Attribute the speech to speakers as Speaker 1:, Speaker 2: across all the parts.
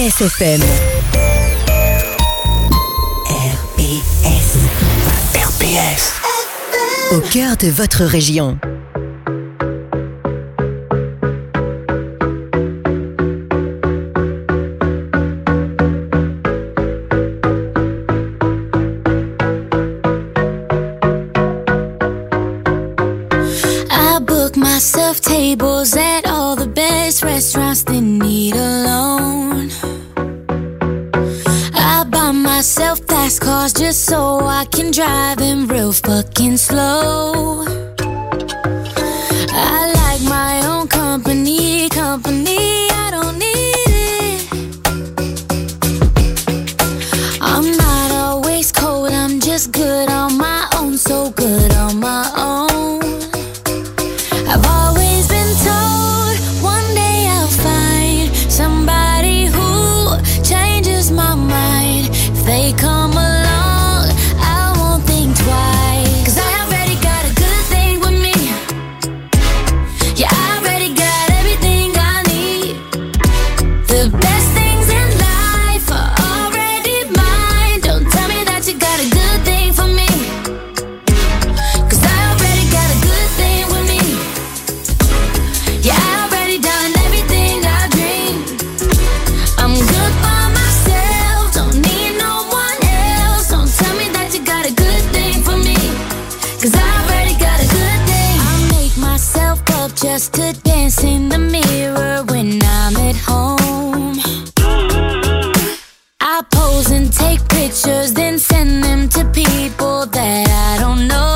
Speaker 1: RPS FM. RPS. Au cœur de votre région.
Speaker 2: Myself tables at all the best restaurants that need a loan. I buy myself fast cars just so I can drive them real fucking slow. I like my own company, I don't need it. I'm not always cold, I'm just good on my own, so good on my own. I've always been told one day I'll find somebody who changes my mind. If they come along, I won't think twice. 'Cause I already got a good thing with me. Yeah, I already got everything I need. The best things in life are already mine. Don't tell me that you got a good thing for me. 'Cause I already got a good thing with me. Yeah, I already done everything I dreamed. I'm good by myself, don't need no one else. Don't tell me that you got a good thing for me. 'Cause I already got a good thing. I make myself up just to dance in the mirror when I'm at home. I pose and take pictures, then send them to people that I don't know.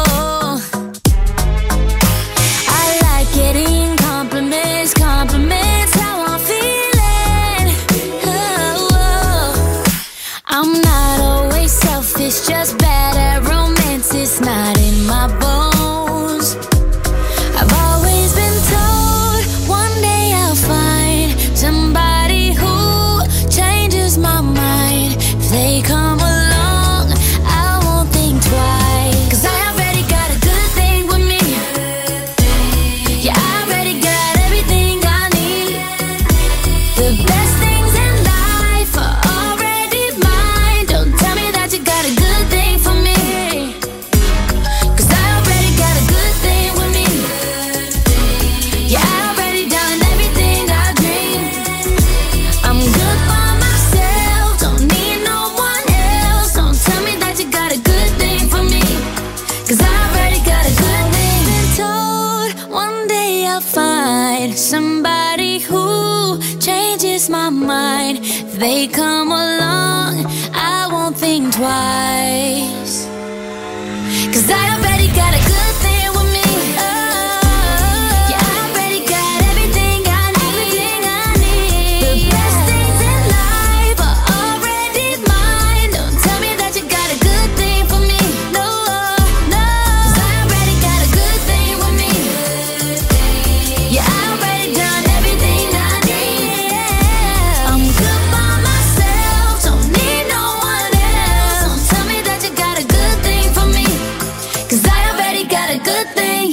Speaker 2: I like getting compliments, how I'm feeling. Oh. I'm not always selfish, just bad at romance, it's not in my bones. I've always been told one day I'll find somebody who changes my mind. If they come along, I won't think twice. 'Cause I already got a good thing with me. Yeah, I already got everything I need. The best things in life are already mine. Don't tell me that you got a good thing for me. 'Cause I already got a good thing with me. Yeah, I already done everything I dreamed. I'm good by myself, don't need no one else. Don't tell me that you got a good thing for me. 'Cause I already got a good thing. Been told one day I'll find somebody who changes my mind. If they come along, I won't think twice. 'Cause I already got a good thing with me. Yeah, I already got everything I need. The best things in life are already mine. Don't tell me that you got a good thing for me. No, no. 'Cause I already got a good thing with me. Yeah, I already done everything I need. I'm good by myself, don't need no one else. Don't tell me that you got a good thing for me. 'Cause I already got a good thing.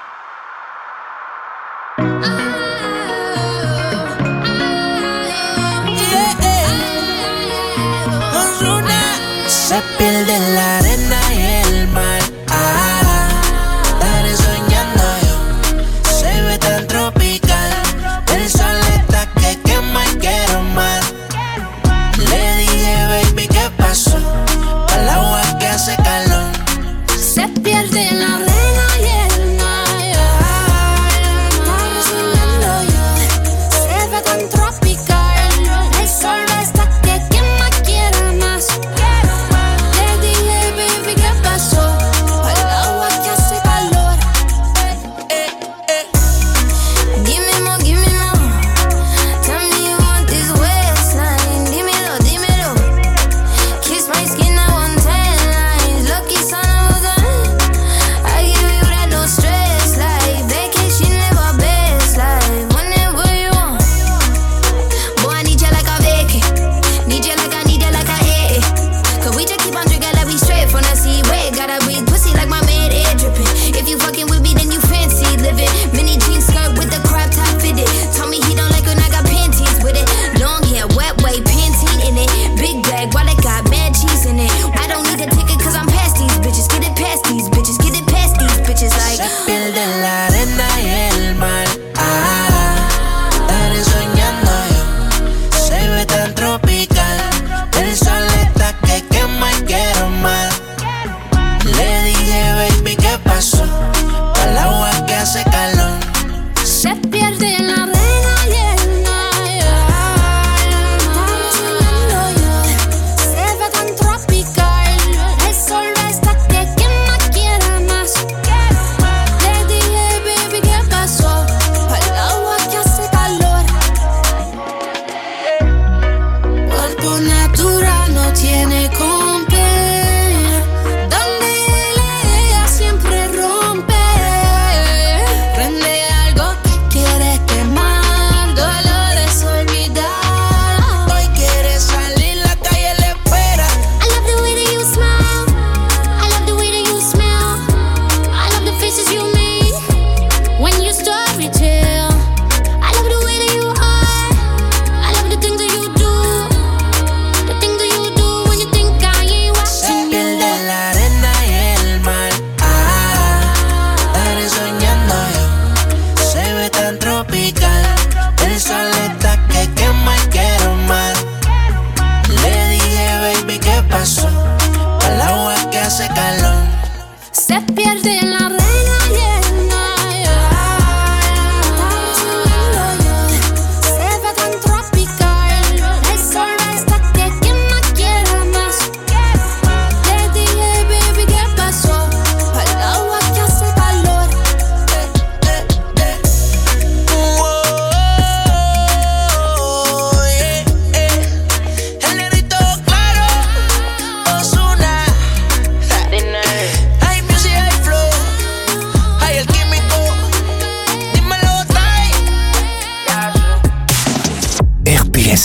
Speaker 3: Se pierde la arena y el mar. Estaré soñando yo. Se ve tan tropical. El sol está que quema y quiero más. Le dije, baby, ¿qué pasó? Al agua que hace calor.
Speaker 2: Se pierde la arena y el mar. Estaré soñando yo. Se ve tan tropical. El sol está que quema, quiero más. Le dije, baby,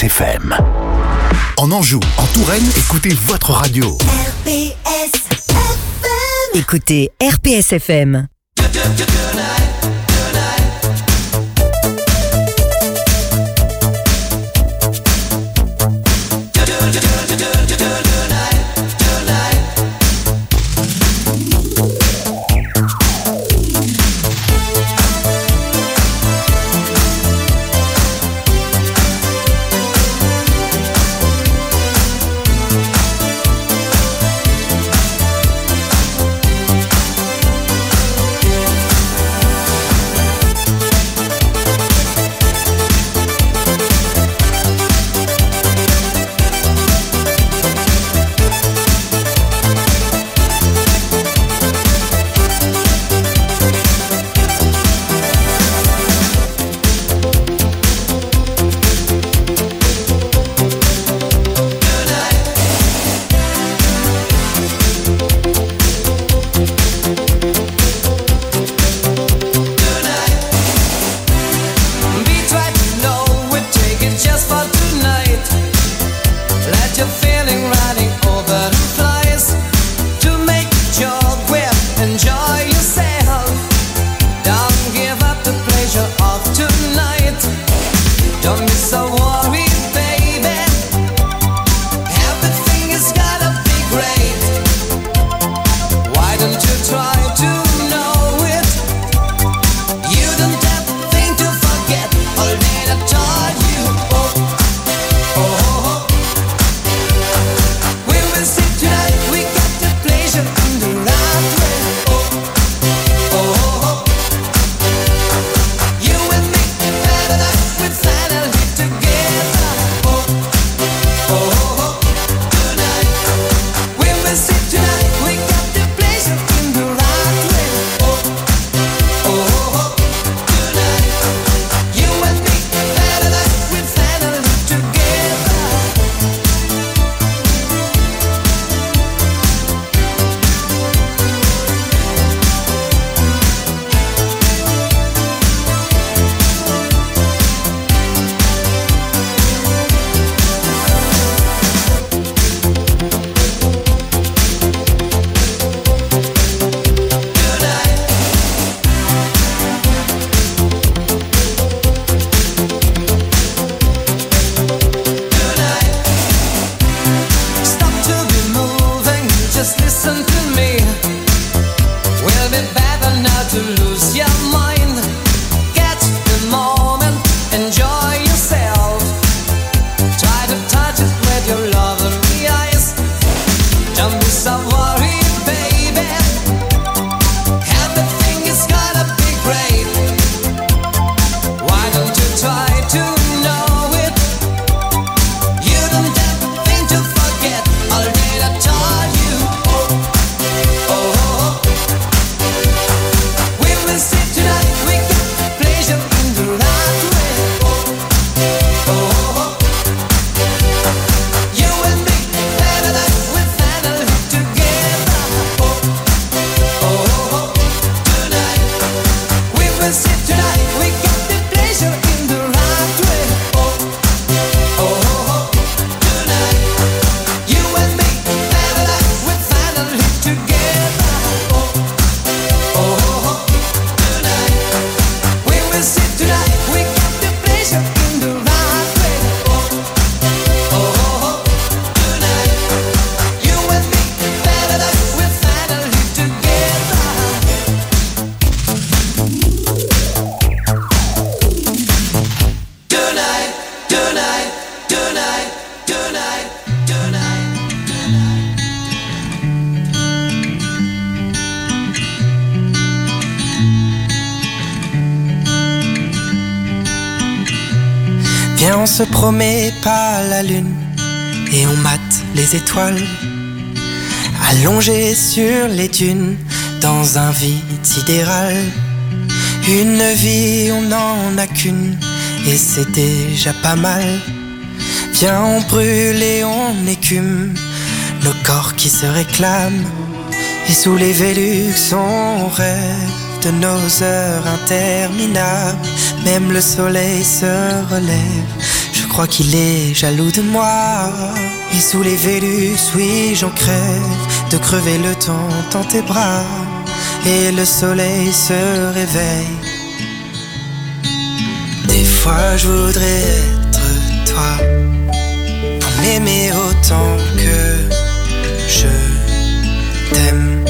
Speaker 4: RPS FM. En Anjou, en Touraine, écoutez votre radio.
Speaker 1: RPS FM. Écoutez RPS FM.
Speaker 5: Viens, on se promet pas la lune et on mate les étoiles, allongés sur les dunes dans un vide sidéral. Une vie, on n'en a qu'une et c'est déjà pas mal. Viens, on brûle et on écume nos corps qui se réclament. Et sous les Vélux, on rêve de nos heures interminables. Même le soleil se relève. Je crois qu'il est jaloux de moi. Et sous les Vélus, oui j'en crève de crever le temps dans tes bras. Et le soleil se réveille. Des fois je voudrais être toi, pour m'aimer autant que je t'aime.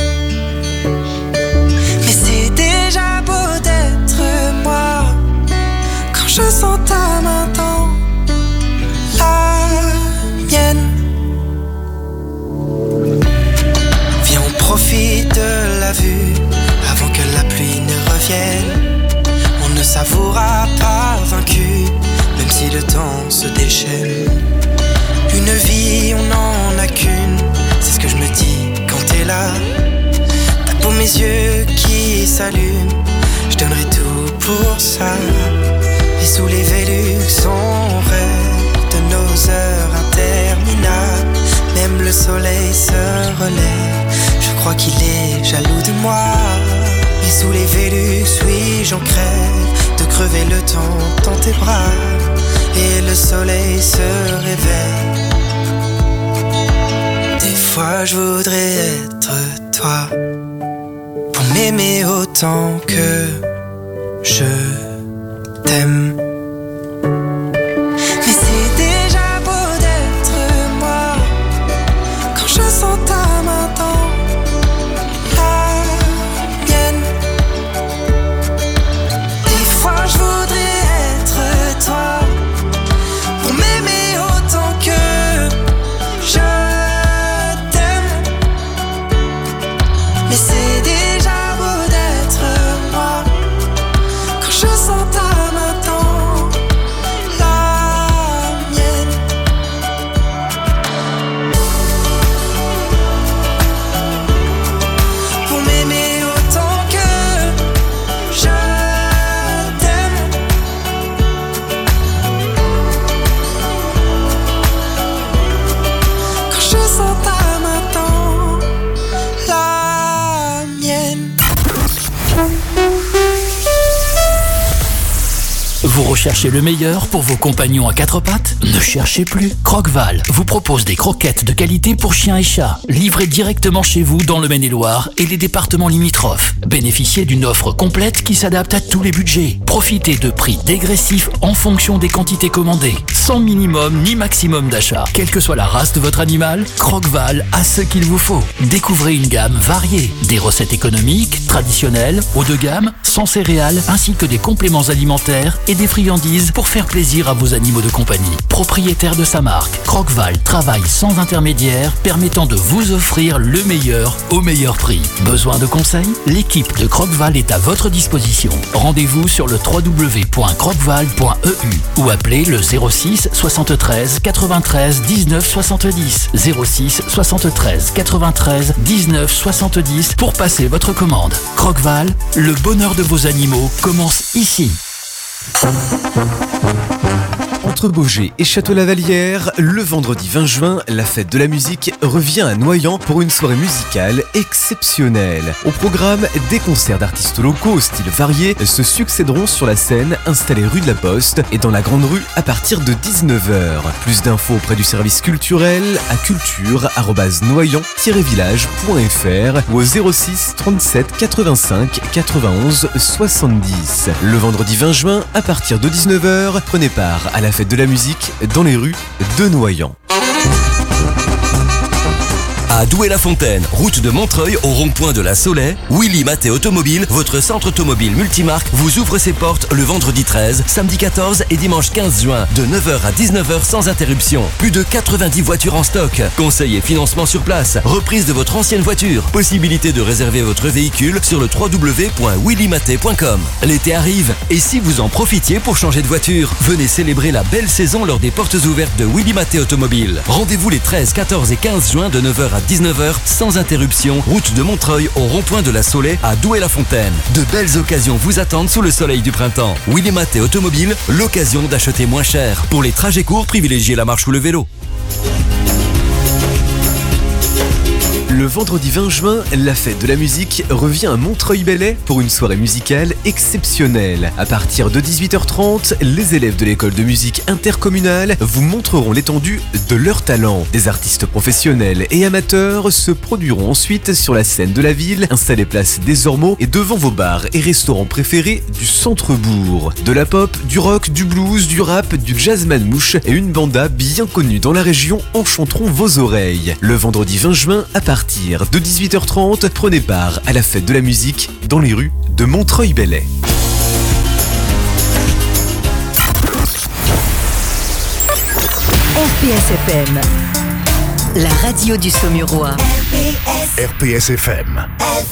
Speaker 5: Mais c'est déjà beau d'être moi, quand je sens ta main dans la mienne. Viens, on profite de la vue avant que la pluie ne revienne. On ne s'avouera pas vaincu, même si le temps se déchaîne. Une vie, on n'en a qu'une, c'est ce que je me dis quand t'es là. T'as beau mes yeux qui s'allument, je donnerai tout pour ça. Et sous les Vélux, on rêve de nos heures interminables. Même le soleil se relève, je crois qu'il est jaloux de moi. Et sous les Vélux, oui j'en crève de crever le temps dans tes bras. Et le soleil se réveille. Des fois je voudrais être toi, pour m'aimer autant que je t'aime. Mais c'est déjà beau d'être moi, quand je sens ta main dans la mienne. Des fois je voudrais être toi, pour m'aimer autant que je t'aime. Mais c'est déjà beau d'être moi, quand je sens ta main dans la mienne. Pour m'aimer autant que je t'aime. Quand je sens ta main dans la mienne.
Speaker 6: Vous recherchez le meilleur pour vos compagnons à quatre pattes? Ne cherchez plus. Croqueval vous propose des croquettes de qualité pour chiens et chats, livrées directement chez vous dans le Maine-et-Loire et les départements limitrophes. Bénéficiez d'une offre complète qui s'adapte à tous les budgets. Profitez de prix dégressifs en fonction des quantités commandées, sans minimum ni maximum d'achat. Quelle que soit la race de votre animal, Croqueval a ce qu'il vous faut. Découvrez une gamme variée, des recettes économiques, traditionnelles, haut de gamme, sans céréales, ainsi que des compléments alimentaires et des friandises pour faire plaisir à vos animaux de compagnie. Propriétaire de sa marque, Croqueval travaille sans intermédiaire, permettant de vous offrir le meilleur au meilleur prix. Besoin de conseils? L'équipe de Croqueval est à votre disposition. Rendez-vous sur le www.croqueval.eu ou appelez le 06 73 93 19 70 06 73 93 19 70 pour passer votre commande. Croqueval, le bonheur de vos animaux commence ici.
Speaker 7: Entre Baugé et Château-Lavalière, le vendredi 20 juin, la fête de la musique revient à Noyant pour une soirée musicale exceptionnelle. Au programme, des concerts d'artistes locaux au style varié se succéderont sur la scène installée rue de la Poste et dans la Grande Rue à partir de 19h. Plus d'infos auprès du service culturel à culture@noyant-village.fr ou au 06 37 85 91 70. Le vendredi 20 juin, à partir de 19h, prenez part à la fête de la musique dans les rues de Noyant.
Speaker 8: À Douai-la-Fontaine, route de Montreuil au rond-point de la Saulaie, Willy Maté Automobile, votre centre automobile multimarque, vous ouvre ses portes le vendredi 13, samedi 14 et dimanche 15 juin, de 9h à 19h sans interruption. Plus de 90 voitures en stock, conseils et financement sur place, reprise de votre ancienne voiture, possibilité de réserver votre véhicule sur le www.willymaté.com. L'été arrive, et si vous en profitiez pour changer de voiture, venez célébrer la belle saison lors des portes ouvertes de Willy Maté Automobile. Rendez-vous les 13, 14 et 15 juin de 9h à 19h sans interruption, route de Montreuil au rond-point de la Saulaie à Douai-la-Fontaine. De belles occasions vous attendent sous le soleil du printemps. Willy Maté Automobile, l'occasion d'acheter moins cher. Pour les trajets courts, privilégiez la marche ou le vélo.
Speaker 7: Le vendredi 20 juin, la fête de la musique revient à Montreuil-Bellay pour une soirée musicale exceptionnelle. À partir de 18h30, les élèves de l'école de musique intercommunale vous montreront l'étendue de leur talent. Des artistes professionnels et amateurs se produiront ensuite sur la scène de la ville, installée place des Ormeaux et devant vos bars et restaurants préférés du centre-bourg. De la pop, du rock, du blues, du rap, du jazz manmouche et une banda bien connue dans la région enchanteront vos oreilles. Le vendredi 20 juin, à partir de 18h30, prenez part à la fête de la musique dans les rues de Montreuil-Bellay.
Speaker 1: RPS FM, la radio du Saumurois.
Speaker 4: RPS FM.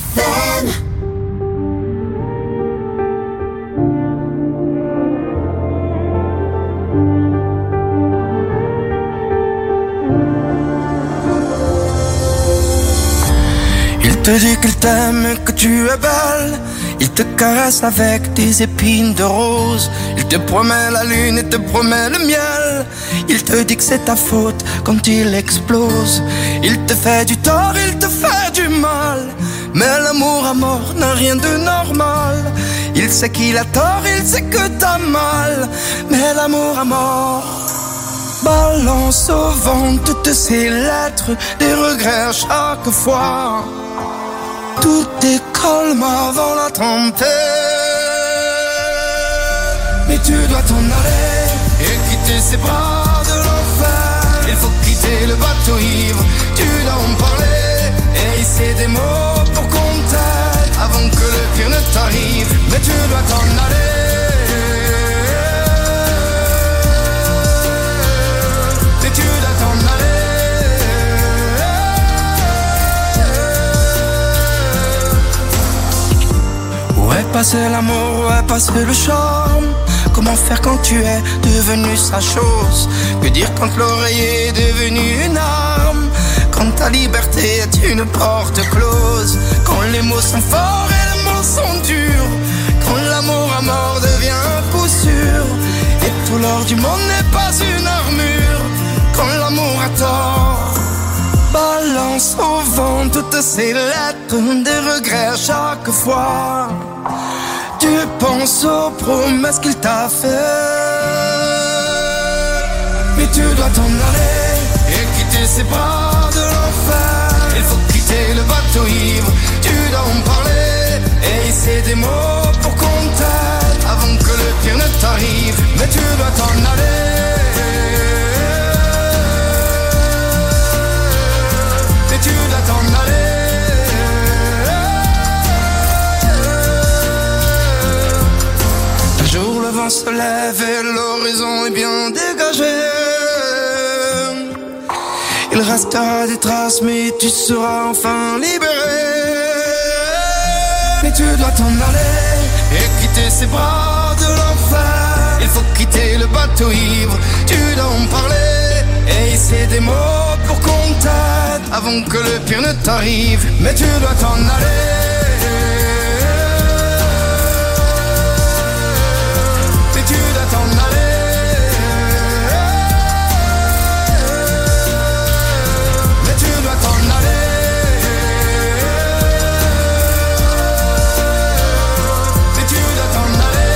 Speaker 5: Il te dit qu'il t'aime, que tu es belle. Il te caresse avec des épines de rose. Il te promet la lune et te promet le miel. Il te dit que c'est ta faute quand il explose. Il te fait du tort, il te fait du mal. Mais l'amour à mort n'a rien de normal. Il sait qu'il a tort, il sait que t'as mal. Mais l'amour à mort balance au vent toutes ces lettres, des regrets à chaque fois. Tout est calme avant la tempête. Mais tu dois t'en aller et quitter ces bras de l'enfer. Il faut quitter le bateau ivre, tu dois en parler et hisser des mots pour qu'on t'aide avant que le pire ne t'arrive. Mais tu dois t'en aller. Mais tu dois t'en aller. Où est passé l'amour, où est passé le charme? Comment faire quand tu es devenu sa chose? Que dire quand l'oreiller est devenu une arme? Quand ta liberté est une porte close? Quand les mots sont forts et les mots sont durs? Quand l'amour à mort devient un coup sûr? Et tout l'or du monde n'est pas une armure? Quand l'amour a tort, balance au vent toutes ces lettres, des regrets à chaque fois. Tu penses aux promesses qu'il t'a fait. Mais tu dois t'en aller et quitter ces bras de l'enfer. Il faut quitter le bateau ivre, tu dois en parler et hisser des mots pour qu'on t'aide avant que le pire ne t'arrive. Mais tu dois t'en aller. Mais tu dois t'en aller. Le vent se lève et l'horizon est bien dégagé. Il restera des traces mais tu seras enfin libéré. Mais tu dois t'en aller et quitter ces bras de l'enfer. Il faut quitter le bateau ivre, tu dois en parler et hisser des mots pour qu'on t'aide avant que le pire ne t'arrive. Mais tu dois t'en aller. Tu dois t'en aller. Mais tu dois t'en aller. Mais tu dois t'en aller.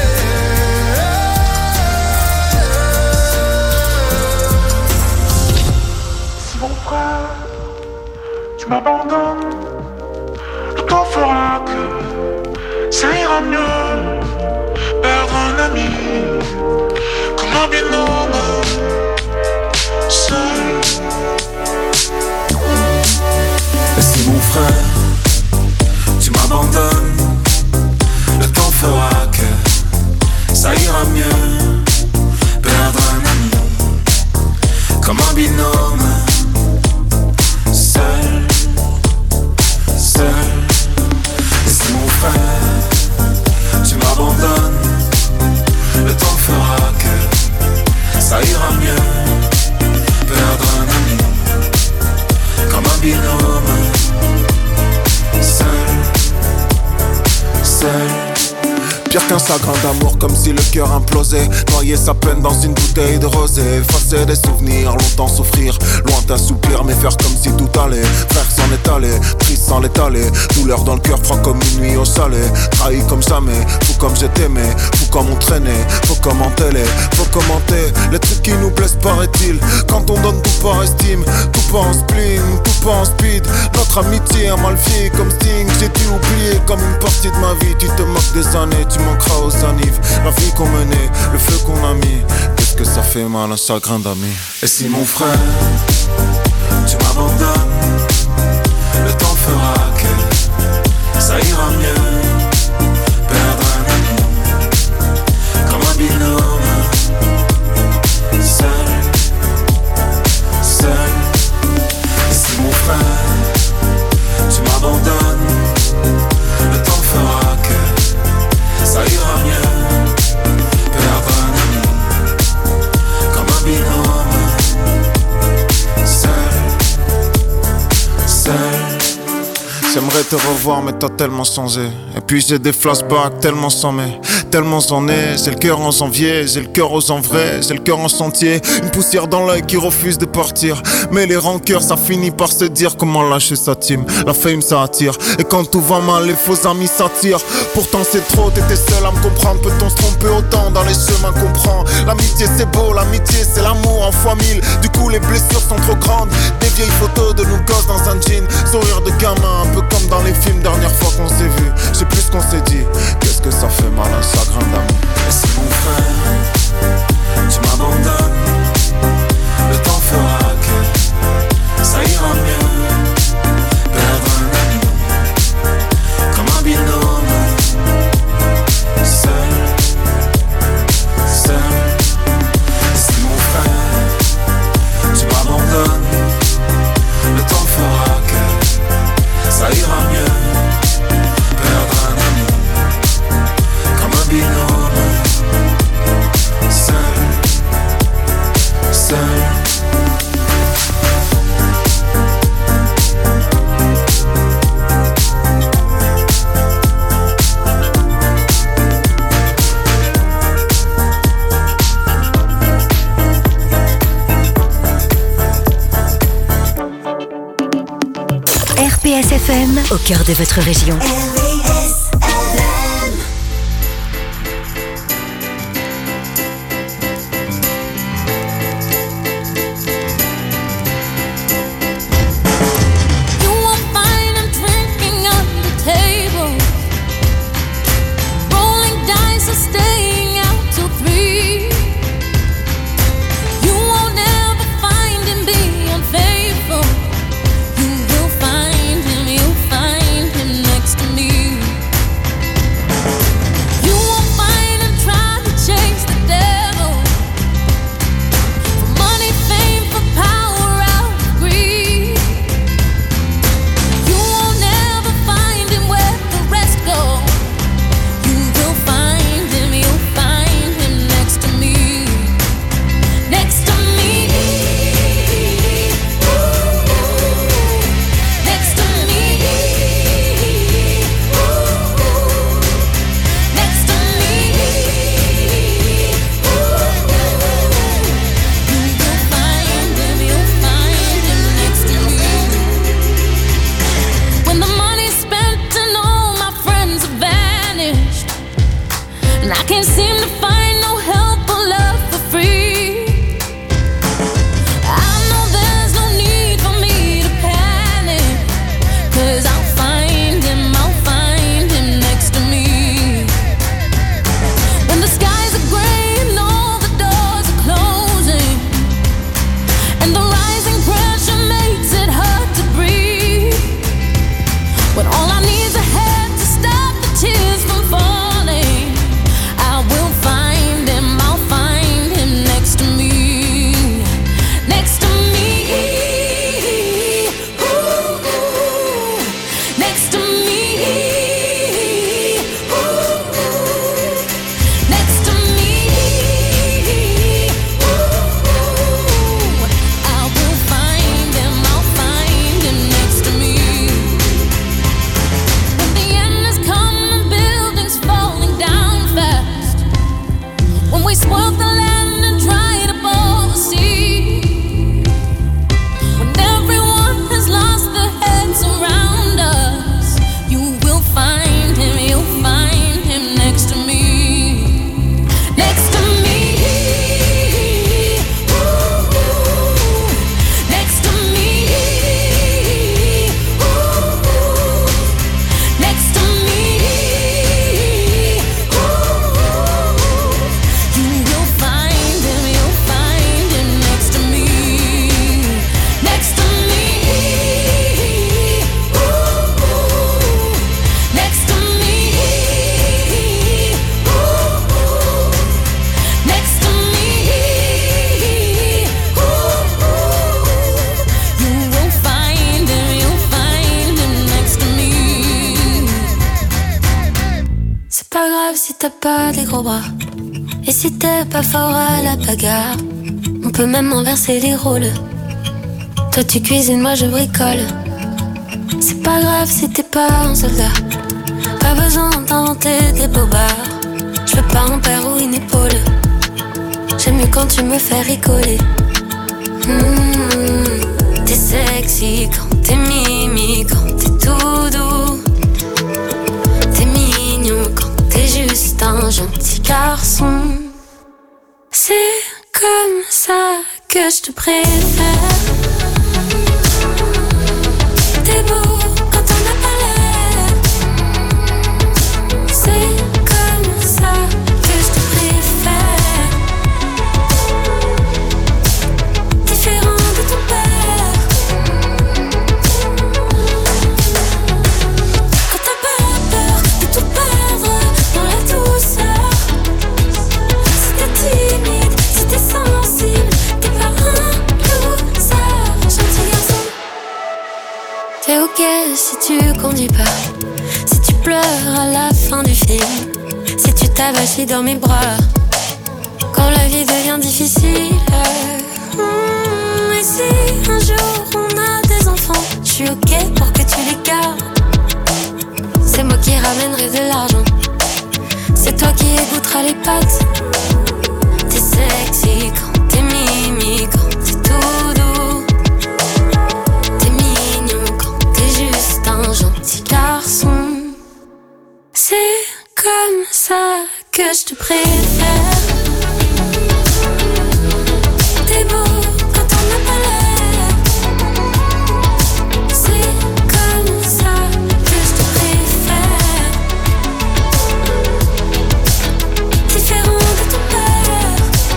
Speaker 9: Si mon frère, tu m'abandonnes, le temps fera que ça ira mieux. Perdre un ami comme un binôme seul.
Speaker 10: Si mon frère, tu m'abandonnes, le temps fera que ça ira mieux. Perdre un ami comme un binôme seul, seul. Si mon frère, tu m'abandonnes, le temps fera que qu'un chagrin d'amour comme si le cœur implosait. Noyer sa peine dans une bouteille de rosé. Effacer des souvenirs, longtemps souffrir. Lointain soupir, mais faire comme si tout allait. Frère s'en est allé, triste sans l'étaler. Douleur dans le cœur, froid comme une nuit au chalet. Trahi comme jamais, fou comme je t'aimais. Fou comme on traînait, faut commenter les trucs qui nous blessent paraît-il. Quand on donne tout par estime, tout pas en spleen, tout pas en speed. Notre amitié a mal vieilli comme Sting. J'ai dû oublier comme une partie de ma vie. Tu te moques des années, tu manqueras aux annives. La vie qu'on menait, le feu qu'on a mis. Qu'est-ce que ça fait mal, un chagrin d'amis.
Speaker 11: Et si mon frère, tu m'abandonnes, le temps fera que ça ira mieux. Perdre un ami comme un binôme. Seul. Et si mon frère, tu m'abandonnes, le temps fera que ça ira mieux. Perdre un ami comme un binôme. Seul.
Speaker 10: J'aimerais te revoir mais t'as tellement changé. Et puis j'ai des flashbacks tellement sans mais tellement j'en ai. J'ai le cœur en janvier, j'ai le cœur aux gens vrais. J'ai le cœur en chantier, une poussière dans l'œil qui refuse de partir. Mais les rancœurs ça finit par se dire comment lâcher sa team. La fame ça attire, et quand tout va mal les faux amis s'attirent. Pourtant c'est trop, t'étais seul à me comprendre. Peut-on se tromper autant dans les chemins qu'on prend? L'amitié c'est beau, l'amitié c'est l'amour en fois mille. Du coup les blessures sont trop grandes. Des vieilles photos de nous gosses dans un jean. Sourire de gamin, un peu comme dans les films, dernière fois qu'on s'est vu. Je sais plus ce qu'on s'est dit. Qu'est-ce que ça fait mal, un chagrin d'amour.
Speaker 11: Et si mon frère, tu m'abandonnes, le temps fera que ça ira mieux. Perdre un ami comme un binôme. Seul. Et si mon frère, tu m'abandonnes, le temps fera que ça ira mieux. Perdre un ami comme un binôme. Seul.
Speaker 1: RPS FM, au cœur de votre région.
Speaker 2: Find him next to me. t'as pas des gros bras. Et si t'es pas fort à la bagarre, on peut même inverser les rôles. Toi tu cuisines, moi je bricole. C'est pas grave si t'es pas un soldat. Pas besoin d'inventer des bobards. Je veux pas un père ou une épaule. J'aime mieux quand tu me fais rigoler. T'es sexy quand t'es mimi, quand t'es tout doux. T'es mignon quand t'es juste un gentil garçon. C'est comme ça que je te préfère. T'es beau quand on n'a pas l'air. C'est comme ça que je te préfère. Différent de ton père. Quand t'as pas peur de tout perdre dans la douceur. Si t'es timide, si t'es sensible, t'es pas un loser, gentil garçon. T'es ok si tu conduis pas, si tu pleures à la fin du film, si tu t'avachis dans mes bras, quand la vie devient difficile. Et si un jour on a des enfants, je suis ok pour que tu les gardes. C'est moi qui ramènerai de l'argent, c'est toi qui égoutteras les pâtes. T'es sexy quand t'es mimi, quand t'es tout doux. T'es mignon quand t'es juste un gentil garçon. C'est comme ça que je te préfère. T'es beau quand on n'a pas l'air. C'est comme ça que je te préfère. Différent de ton père.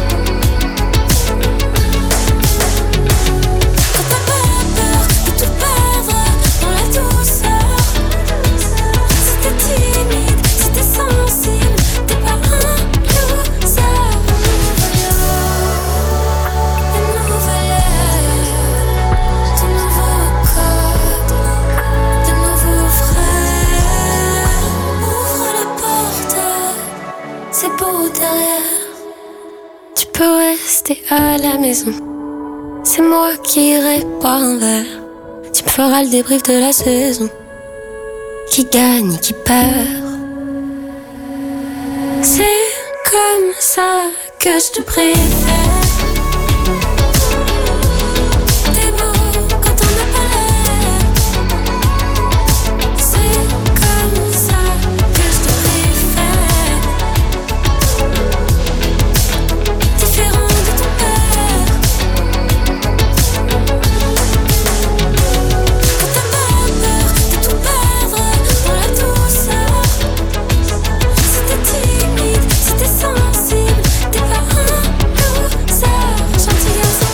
Speaker 2: Quand t'as pas peur de tout perdre dans la douceur. Si t'es timide, si t'es sensible, t'es pas un loser. Une nouvelle ère, de nouveaux codes, de nouveaux frères. Ouvre la porte, c'est beau derrière. Tu peux rester à la maison, c'est moi qui irai boire un verre. Tu me feras le débrief de la saison, qui gagne, qui perd. C'est comme ça que je te préfère. T'es beau quand on n'a pas l'air. C'est comme ça que je te préfère. Différent de ton père. Quand t'as pas peur de tout perdre dans la douceur. Si t'es timide, si t'es sensible, t'es pas un loser, gentil garçon.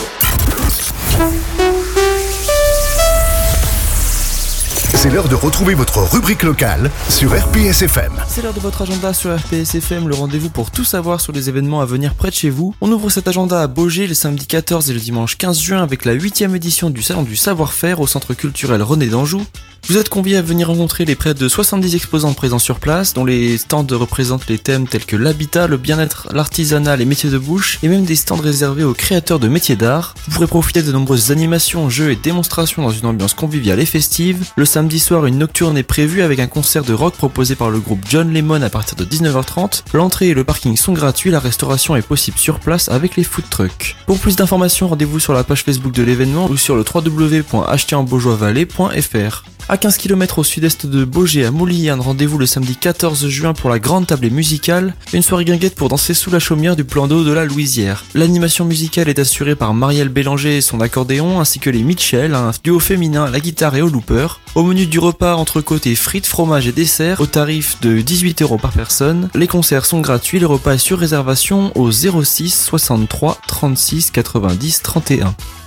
Speaker 4: C'est l'heure de retrouver votre rubrique locale sur RPS FM.
Speaker 12: C'est l'heure de votre agenda sur RPS FM, le rendez-vous pour tout savoir sur les événements à venir près de chez vous. On ouvre cet agenda à Baugé le samedi 14 et le dimanche 15 juin avec la 8e édition du Salon du Savoir-Faire au Centre culturel René d'Anjou. Vous êtes conviés à venir rencontrer les près de 70 exposants présents sur place, dont les stands représentent les thèmes tels que l'habitat, le bien-être, l'artisanat, les métiers de bouche, et même des stands réservés aux créateurs de métiers d'art. Vous pourrez profiter de nombreuses animations, jeux et démonstrations dans une ambiance conviviale et festive. Le samedi soir, une nocturne est prévue avec un concert de rock proposé par le groupe John Lemon à partir de 19h30. L'entrée et le parking sont gratuits, la restauration est possible sur place avec les food trucks. Pour plus d'informations, rendez-vous sur la page Facebook de l'événement ou sur le www.acheterenbeaujoisvallée.fr. À 15 km au sud-est de Baugé, à Mouliane, rendez-vous le samedi 14 juin pour la grande tablée musicale, une soirée guinguette pour danser sous la chaumière du plan d'eau de la Louisière. L'animation musicale est assurée par Marielle Bélanger et son accordéon, ainsi que les Mitchell, un duo féminin à la guitare et au looper. Au menu du repas, entrecôte et frites, fromage et dessert, au tarif de 18€ par personne. Les concerts sont gratuits, le repas est sur réservation au 06 63 36 90 31.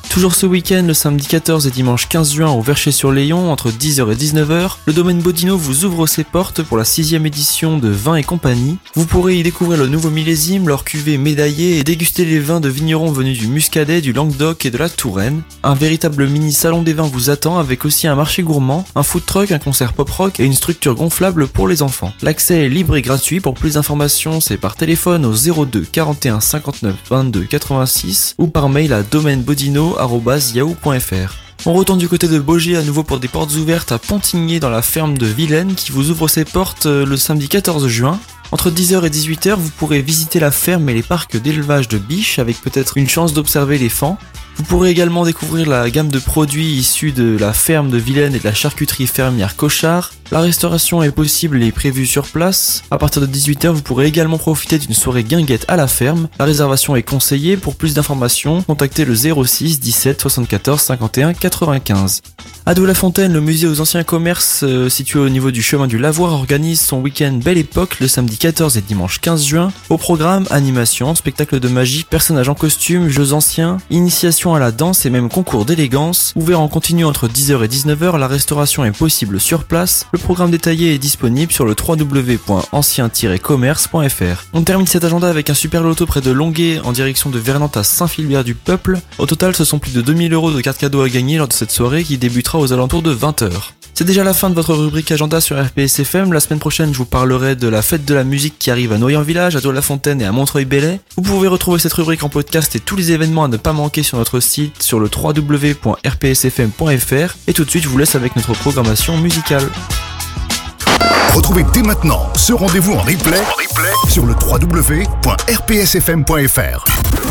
Speaker 12: Toujours ce week-end, le samedi 14 et dimanche 15 juin au Vercher-sur-Léon, entre 10h et 19h, le domaine Bodino vous ouvre ses portes pour la 6e édition de Vin et compagnie. Vous pourrez y découvrir le nouveau millésime, leur cuvée médaillée et déguster les vins de vignerons venus du Muscadet, du Languedoc et de la Touraine. Un véritable mini salon des vins vous attend avec aussi un marché gourmand, un food truck, un concert pop-rock et une structure gonflable pour les enfants. L'accès est libre et gratuit. Pour plus d'informations, c'est par téléphone au 02 41 59 22 86 ou par mail à domainebodino@yahoo.fr. On retourne du côté de Baugé à nouveau pour des portes ouvertes à Pontigné dans la ferme de Vilaine qui vous ouvre ses portes le samedi 14 juin. Entre 10h et 18h, vous pourrez visiter la ferme et les parcs d'élevage de biches avec peut-être une chance d'observer les faons. Vous pourrez également découvrir la gamme de produits issus de la ferme de Vilaine et de la charcuterie fermière Cochard. La restauration est possible et prévue sur place. À partir de 18h, vous pourrez également profiter d'une soirée guinguette à la ferme. La réservation est conseillée. Pour plus d'informations, contactez le 06 17 74 51 95. À Douai-la-Fontaine, le musée aux anciens commerces situé au niveau du chemin du Lavoir organise son week-end Belle Époque le samedi 14 et dimanche 15 juin. Au programme, animation, spectacle de magie, personnages en costume, jeux anciens, initiation à la danse et même concours d'élégance. Ouvert en continu entre 10h et 19h, la restauration est possible sur place. Le programme détaillé est disponible sur le www.ancien-commerce.fr. On termine cet agenda avec un super loto près de Longuet en direction de Vernantes à Saint-Philbert-du-Peuple. Au total, ce sont plus de 2000 € de cartes cadeaux à gagner lors de cette soirée qui débutera aux alentours de 20h. C'est déjà la fin de votre rubrique agenda sur RPS FM. La semaine prochaine, je vous parlerai de la fête de la musique qui arrive à Noyon-Village, à Douai-la-Fontaine et à Montreuil-Bellay. Vous pouvez retrouver cette rubrique en podcast et tous les événements à ne pas manquer sur notre site sur le www.rpsfm.fr. Et tout de suite, je vous laisse avec notre programmation musicale.
Speaker 4: Retrouvez dès maintenant ce rendez-vous en replay sur le www.rpsfm.fr.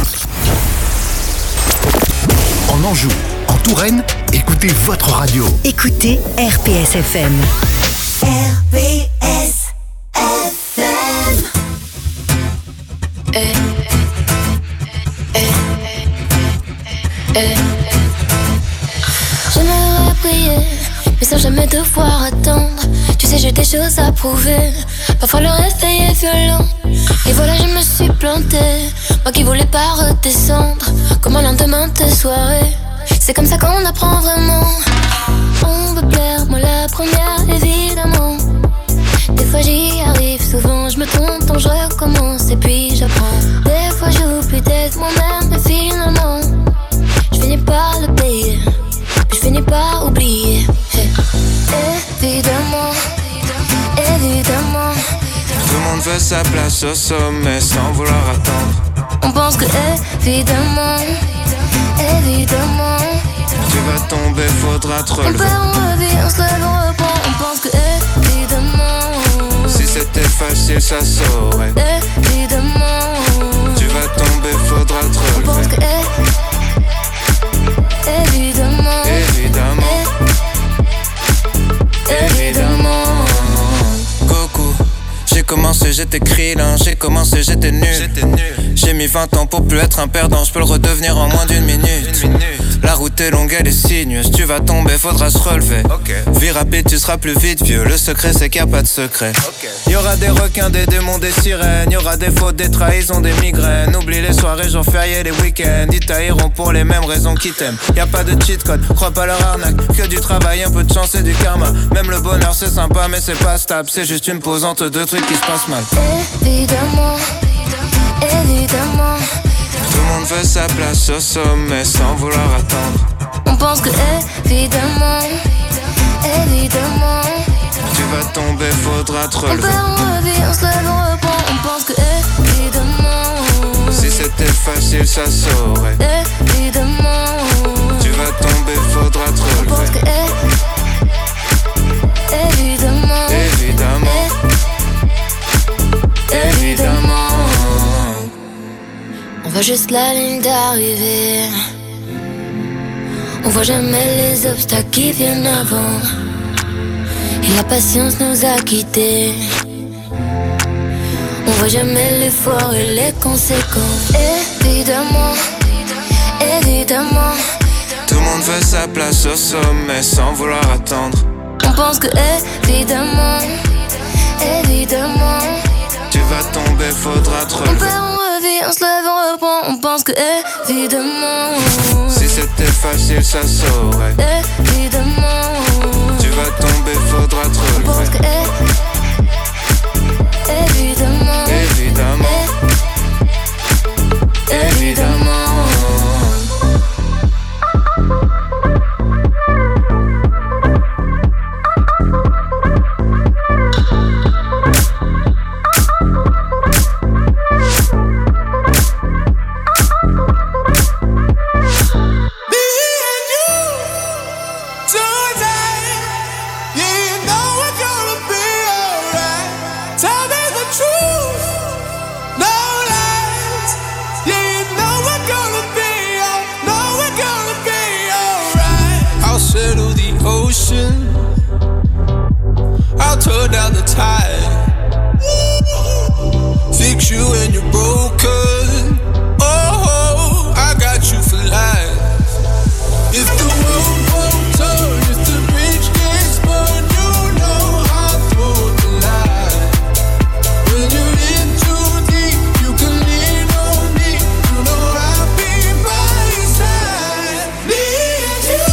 Speaker 4: En Anjou, en Touraine, écoutez votre radio.
Speaker 1: Écoutez RPS FM. RPS FM.
Speaker 2: J'aimerais prier, mais sans jamais devoir attendre. Tu sais, j'ai des choses à prouver. Parfois le réveil est violent. Et voilà, je me suis plantée. Moi qui voulais pas redescendre, comme un lendemain de soirée. C'est comme ça qu'on apprend vraiment. On veut plaire, moi la première, évidemment. Des fois j'y arrive, souvent je me trompe, donc je recommence et puis j'apprends. Des fois j'oublie d'être moi-même, mais finalement je finis par le payer, puis je finis par oublier. Évidemment, évidemment,
Speaker 11: tout le monde veut sa place au sommet sans vouloir attendre.
Speaker 2: on pense que évidemment, évidemment,
Speaker 11: tu vas tomber, faudra te
Speaker 2: on
Speaker 11: relever.
Speaker 2: perd, on revit, on se lève, on reprend. On pense que évidemment,
Speaker 11: Si c'était facile, ça saurait.
Speaker 2: évidemment,
Speaker 11: Tu vas tomber, faudra te
Speaker 2: on pense
Speaker 11: relever.
Speaker 2: que évidemment,
Speaker 11: Évidemment, évidemment. Coucou, j'ai commencé, j'étais krillin, j'ai commencé, j'étais nul. J'ai mis 20 ans pour plus être un perdant, je peux le redevenir en moins d'une minute. La route est longue, elle est sinueuse, tu vas tomber, faudra se relever. Vie rapide, tu seras plus vite vieux, le secret c'est qu'il n'y a pas de secret. Y'aura des requins, des démons, des sirènes, y'aura des fautes, des trahisons, des migraines. Oublie les soirées, jours fériés, les week-ends, ils tailleront pour les mêmes raisons qu'ils t'aiment. Y'a pas de cheat code, crois pas leur arnaque, que du travail, un peu de chance et du karma. Même le bonheur c'est sympa mais c'est pas stable, c'est juste une pause entre deux trucs qui se passent mal.
Speaker 2: évidemment, évidemment,
Speaker 11: Tout le monde veut sa place au sommet sans vouloir attendre.
Speaker 2: on pense que évidemment, évidemment,
Speaker 11: Tu vas tomber, faudra te
Speaker 2: on
Speaker 11: relever.
Speaker 2: perd, on revit, on se lève, on reprend. On pense que évidemment,
Speaker 11: Si c'était facile, ça saurait.
Speaker 2: évidemment,
Speaker 11: Tu vas tomber, faudra te
Speaker 2: on pense que
Speaker 11: relever.
Speaker 2: évidemment,
Speaker 11: Évidemment, évidemment.
Speaker 2: on voit juste la ligne d'arrivée. On voit jamais les obstacles qui viennent avant. Et la patience nous a quittés. On voit jamais l'effort et les conséquences. Évidemment, évidemment,
Speaker 11: Tout le monde veut sa place au sommet sans vouloir attendre.
Speaker 2: on pense que évidemment, évidemment,
Speaker 11: Tu vas tomber, faudra te
Speaker 2: on
Speaker 11: relever.
Speaker 2: perd, on revit, on se lève, on reprend. On pense que évidemment,
Speaker 11: Si c'était c'était facile, ça saurait.
Speaker 2: Évidemment,
Speaker 11: tu vas tomber, faudra te relever.
Speaker 2: je pense que évidemment,
Speaker 11: Évidemment, évidemment. I'll tear down the tide, fix you when you're broken. Oh, I got you for life. If the world won't turn, if the bridge gets burned, you know I'll throw the line. When you're in too deep, you can lean on me. You know I'll be by your side. Me and you.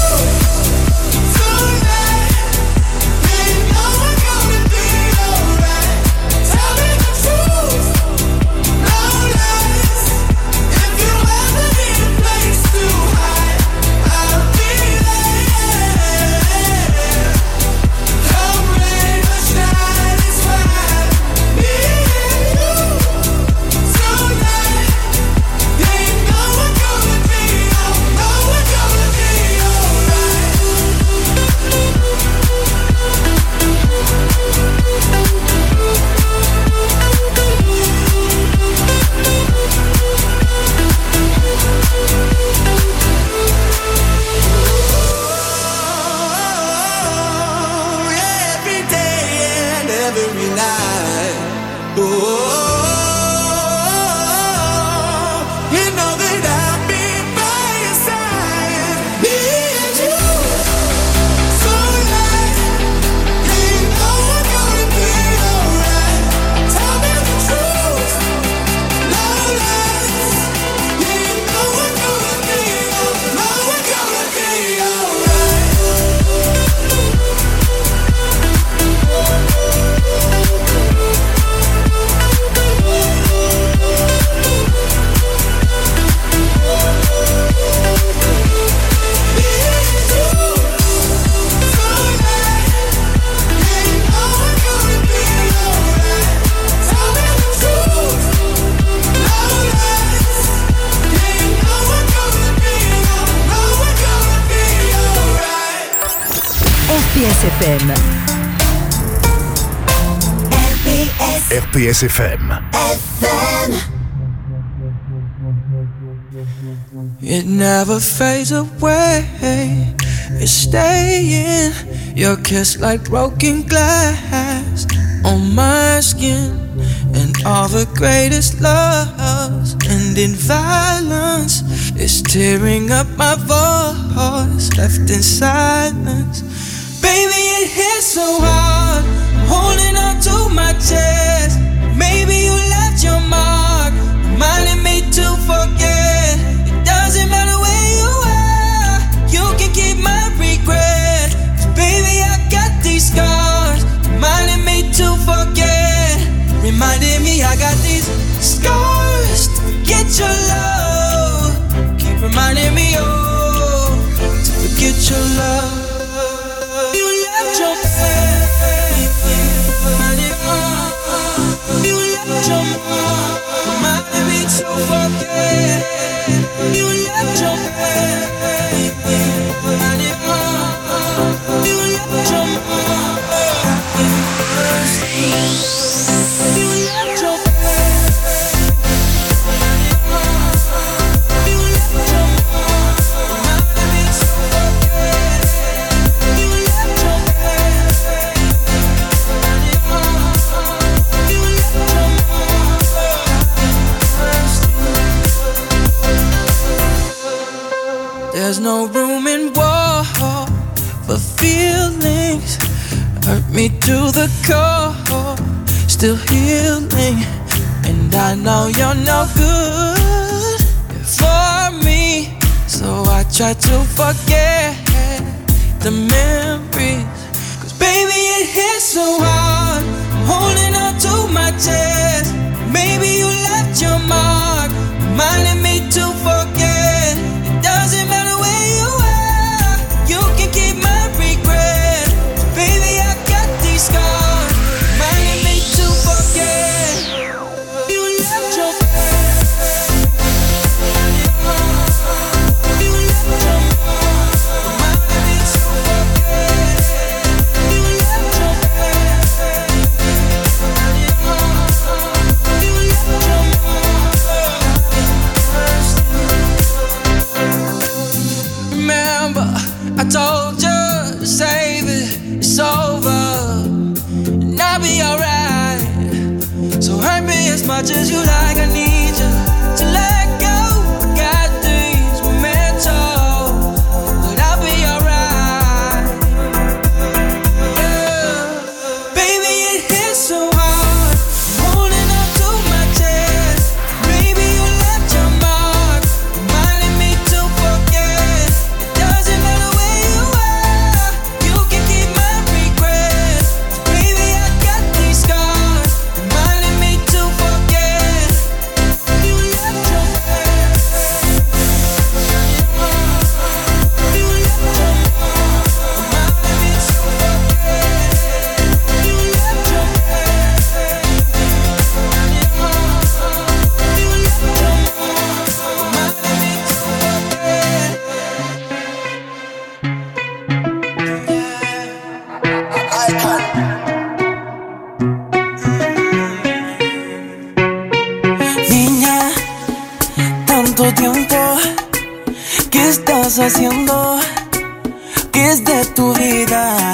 Speaker 1: RPS-FM.
Speaker 4: RPS-FM.
Speaker 5: It never fades away. It's staying. Your kiss like broken glass on my skin. And all the greatest loves end in violence. It's tearing up my voice, left in silence. Baby, it hits so hard, I'm holding on to my chest. Maybe you left your mark, reminding me to forget. It doesn't matter where you are, you can keep my regret. 'Cause baby, I got these scars, reminding me to forget. Reminding me I got these scars to forget your love. Keep reminding me, oh, to forget your love. You left your you left your reminding me to forget. You left your you left your There's no room in war for feelings. Hurt me to the core, still healing. And I know you're no good for me, so I try to forget the memories. Cause baby it hits so hard, I'm holding on to my chest. Maybe you left your mark, reminding me to forget. It doesn't matter where you are, you can keep my regret. Baby I got these scars, reminding me to forget. You left your I told you to save it, it's over, and I'll be alright. So hurt me as much as you like, I need you to let go. I got things we're meant to, but I'll be alright. Yeah. Baby, it hits so hard, I'm holding on to my chest. Maybe you left your mark, reminding me to forget. It doesn't matter where you are, you can keep my regret. Baby, I got these scars, reminding me to forget. You left your Niña, tanto tiempo, ¿qué estás haciendo? ¿Qué es de tu vida?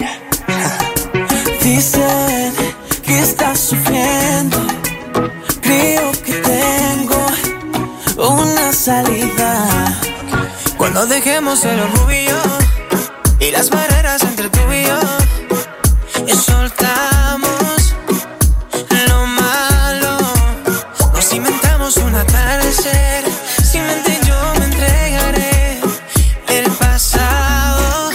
Speaker 5: Dicen que estás sufriendo, creo que tengo una salida. Cuando dejemos el orgullo y las barreras entre tú y yo, y soltamos lo malo, nos inventamos un atardecer. Sin mente yo me entregaré. El pasado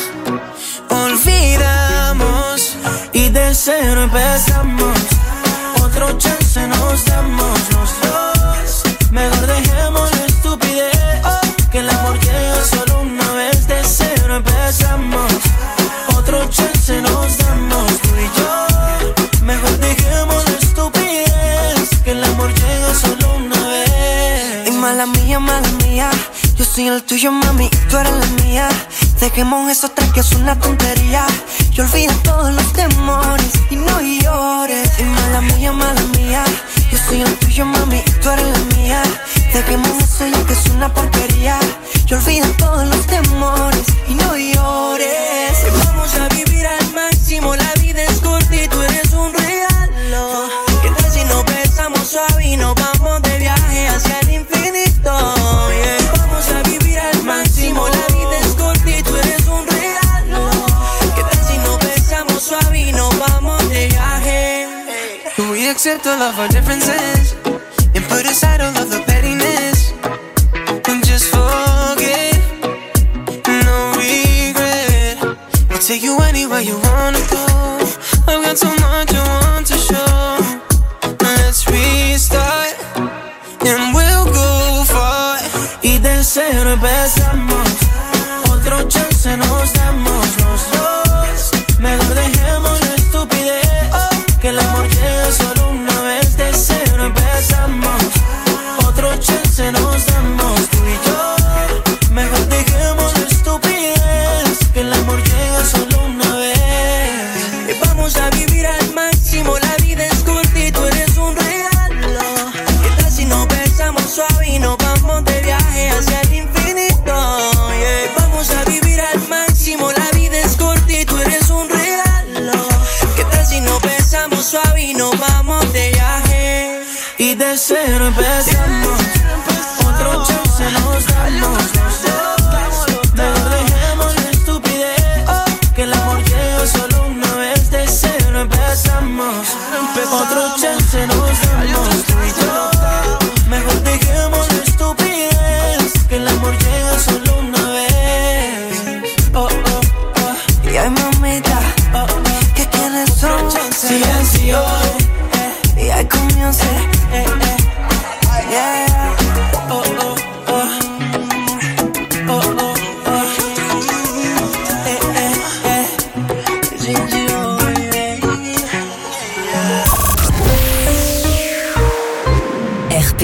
Speaker 5: olvidamos y de cero empezamos. Otro chance nos damos los dos. Mejor dejemos la estupidez, que el amor llega solo una vez. De cero empezamos. Otro chance nos damos tú y yo. Mejor dejemos la estupidez, que el amor llega solo una vez. Y mala mía, yo soy el tuyo, mami, tú eres la mía. Dejemos eso atrás que es una tontería. Y olvida todos los temores y no llores. Y mala mía, yo soy el tuyo, mami, tú eres la mía. Dejemos eso ya que es una porquería. Y olvida todos los temores y no llores. Vamos a vivir al máximo, la vida es corta y tú eres un regalo. ¿Qué tal si nos besamos suave y nos vamos de viaje hacia el infinito? Yeah. Vamos a vivir al máximo, la vida es corta y tú eres un regalo. ¿Qué tal si nos besamos suave y nos vamos de viaje? We accept all of our differences and put aside all of the pettiness and just forget, no regret. I'll take you anywhere you wanna go. I've got so much I want to show. Let's restart and we'll go far. Y de cero empezamos. Otro chance nos damos los dos. Mejor dejemos la estupidez, que el amor llega solo una vez. De cero empezamos. Otro chance nos damos tú y yo. Mejor dejemos la estupidez, que el amor llega solo una vez. Y vamos a vivir al máximo, la vida es corta y tú eres un regalo. ¿Qué tal si nos besamos suave y nos vamos de viaje hacia el infinito? Yeah. Vamos a vivir al máximo, la vida es corta y tú eres un regalo. ¿Qué tal si nos besamos suave y nos vamos de viaje? Y de cero empezamos. Otro chance nos damos los dos. Mejor dejemos la estupidez, que el amor llega solo una vez. De cero empezamos. Otro chance nos damos tú y yo. Mejor dejemos la estupidez, que el amor llega solo una vez.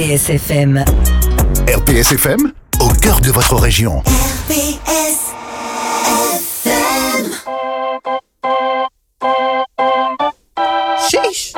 Speaker 1: RPS FM.
Speaker 4: RPS FM, au cœur de votre région.
Speaker 1: RPS FM.
Speaker 13: Sheesh.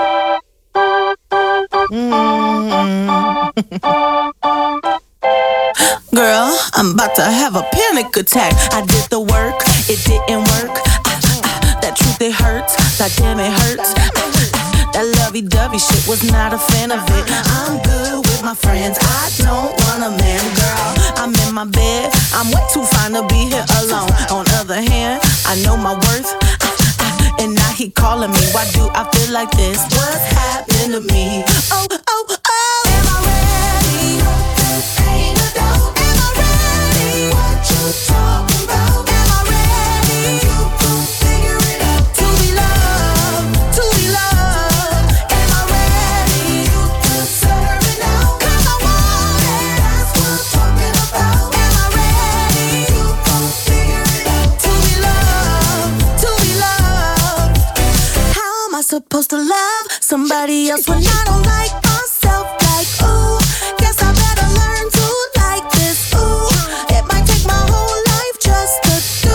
Speaker 13: Girl, I'm about to have a panic attack. I did the work, it didn't work. That truth, it hurts. That damn, it hurts. That lovey-dovey shit, was not a fan of it. I'm good with my friends, I don't want a man, girl. I'm in my bed, I'm way too fine to be here alone. On other hand, I know my worth, and now he calling me. Why do I feel like this? What's happening to me? Oh, oh, oh. Am I ready? Ain't no doubt. Am I ready? What you talking about? Am I ready? You gon' figure it out. To be loved, to be loved. Am I ready? You deserve it now. 'Cause I want it. That's what I'm talking about. Am I ready? You gon' figure it out. To be loved, to be loved. How am I supposed to love somebody else when I don't like myself? Like, ooh, guess I better learn to like this. Ooh, it might take my whole life just to do.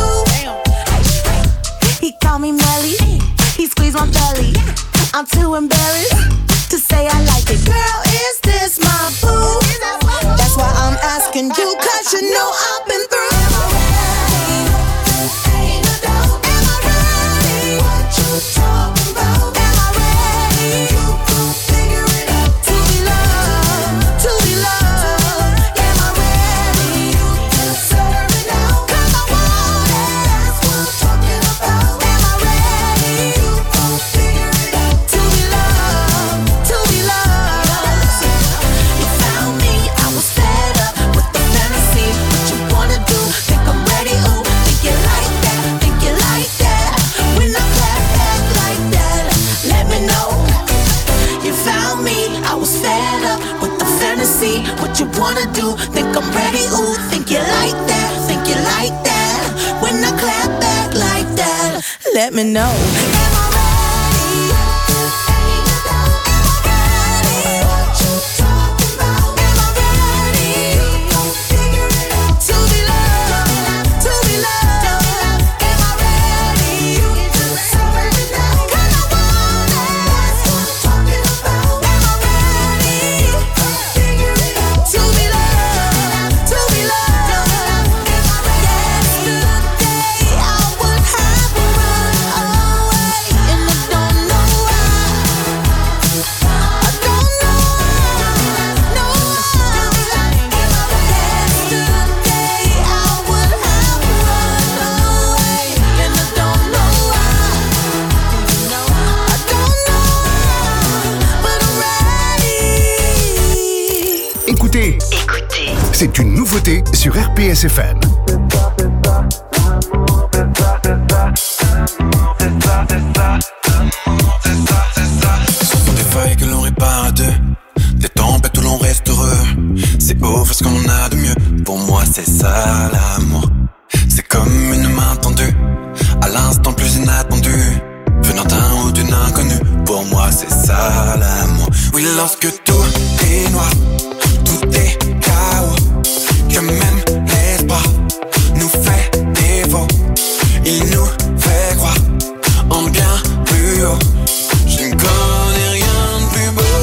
Speaker 13: He called me Melly, he squeezed my belly. I'm too embarrassed to say I like it. Girl, is this my boo? That's why I'm asking you, 'cause you know I've been through. Am I ready? Ain't no doubt. Am I ready? What you talking about? Am I ready? You gon' figure it out. To be loved, to be loved. Am I ready? You deserve it now. 'Cause I want it. That's what I'm talking about. Am I ready? You gon' figure it out. To be loved, to be loved. You found me, I was fed up with the fantasy. What you wanna do? Think I'm ready? Ooh, think you like that? Think you like that? When I clap back like that, let me know. You found me, I was fed up with the fantasy. What you wanna do? Think I'm ready? Ooh, think you like that? Think you like that? When I clap back like that, let me know. Am I ready? Ain't no doubt. Am I ready? What you talking about? Am I ready? You gon' figure it out. To be loved, to be loved. Am I ready? You deserve it now. 'Cause I want it. That's what I'm talking about. Am I ready? Figure it out. To be loved, to be loved. Yesterday I would have run away, and I don't know why. I don't know why. No why. Yesterday I would have run away, and I don't know why. I don't know why, but I'm ready.
Speaker 4: Écoutez, c'est une nouveauté sur RPS FM.
Speaker 11: Ce sont des feuilles que l'on répare à deux, des tempêtes où l'on reste heureux. C'est offrir ce qu'on a de mieux. Pour moi c'est ça l'amour. C'est comme une main tendue, à l'instant le plus inattendu, venant d'un ou d'une inconnue. Pour moi c'est ça l'amour. Oui, lorsque tout est noir, tout est chaos, que même l'espoir nous fait défaut. Il nous fait croire en bien plus haut. Je ne connais rien de plus beau.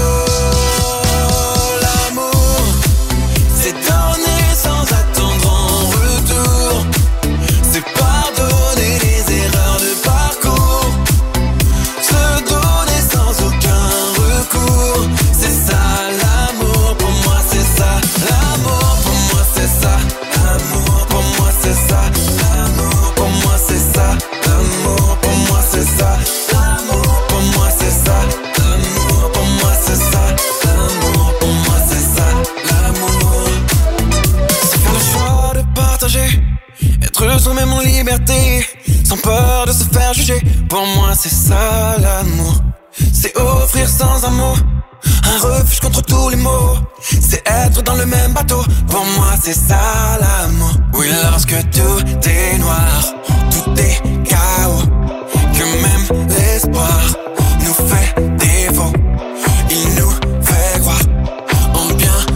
Speaker 11: L'amour, c'est donner sans attendre en retour. C'est pardonner les erreurs de parcours. Se donner sans aucun recours. C'est ça l'amour, pour moi c'est ça. L'amour, pour moi c'est ça. L'amour, pour moi c'est ça. L'amour, pour moi c'est ça. L'amour, pour moi c'est ça. L'amour, pour moi c'est ça. L'amour, pour moi c'est ça. L'amour, pour moi c'est ça. L'amour, c'est faire le choix de partager, être soi-même en liberté, sans peur de se faire juger. Pour moi c'est ça l'amour. C'est offrir sans un mot, un refuge contre tous les maux. C'est être dans le même bateau. Pour moi c'est ça l'amour. Oui, lorsque tout est noir, tout est chaos, que même l'espoir nous fait défaut. Il nous fait croire en bien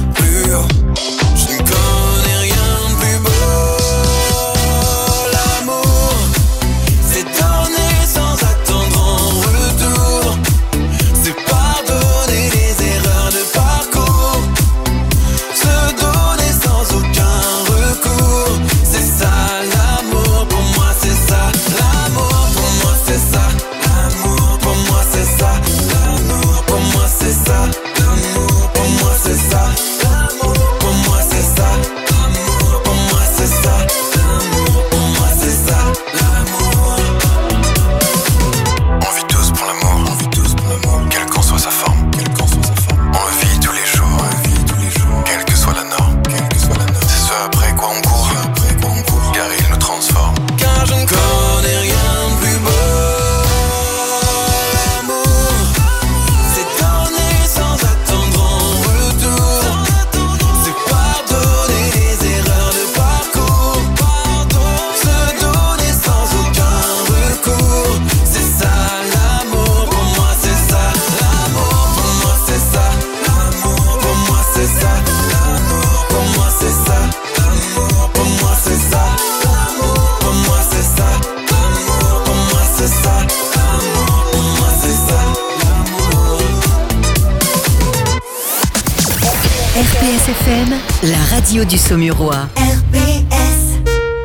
Speaker 1: FM, la radio du Saumurois.
Speaker 13: RBS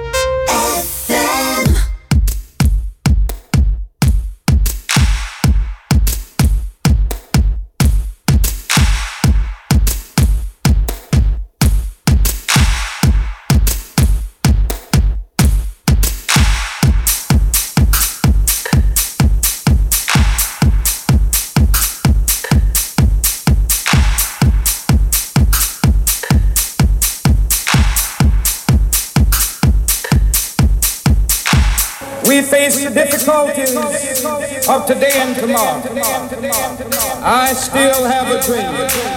Speaker 13: FM.
Speaker 14: We face the difficulties of today and tomorrow. I still have a dream.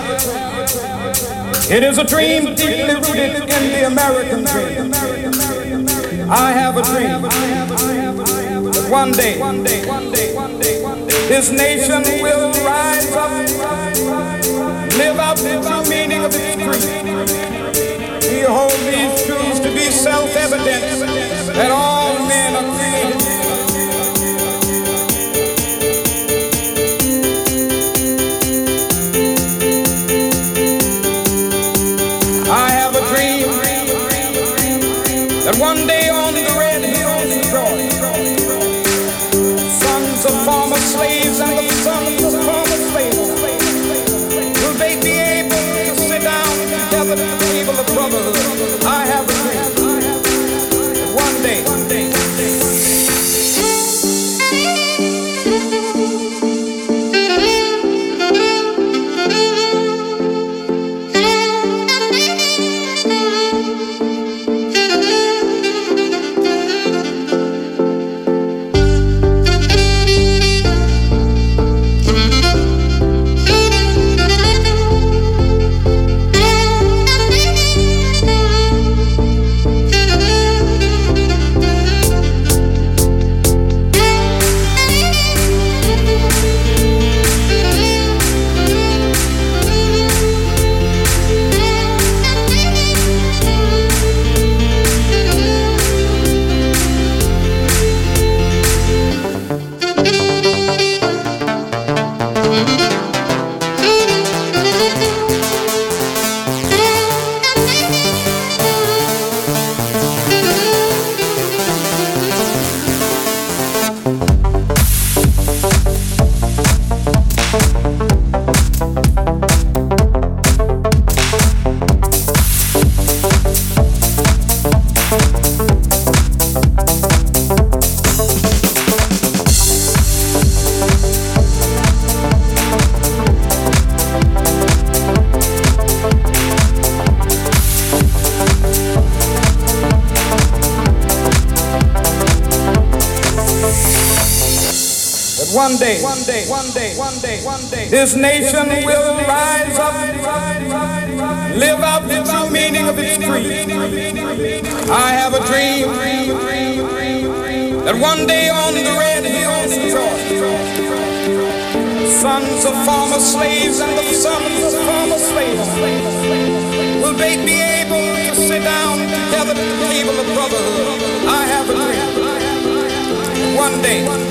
Speaker 14: It is a dream deeply rooted in the American dream. I have a dream that one day this nation will rise up, live out the true meaning of its creed. We hold these truths to be self-evident that all men are created. I have a dream that one day on the red hills of Georgia, sons of former slaves and the sons of former slaves will they be able to sit down together at the table of brotherhood. I have a dream that one day this nation will rise up, live out the true meaning of its creed. I have a dream that one day on the red hills of Georgia, sons of former slaves and the sons of former slaves will they be able to sit down together at the table of brotherhood. I have a dream one day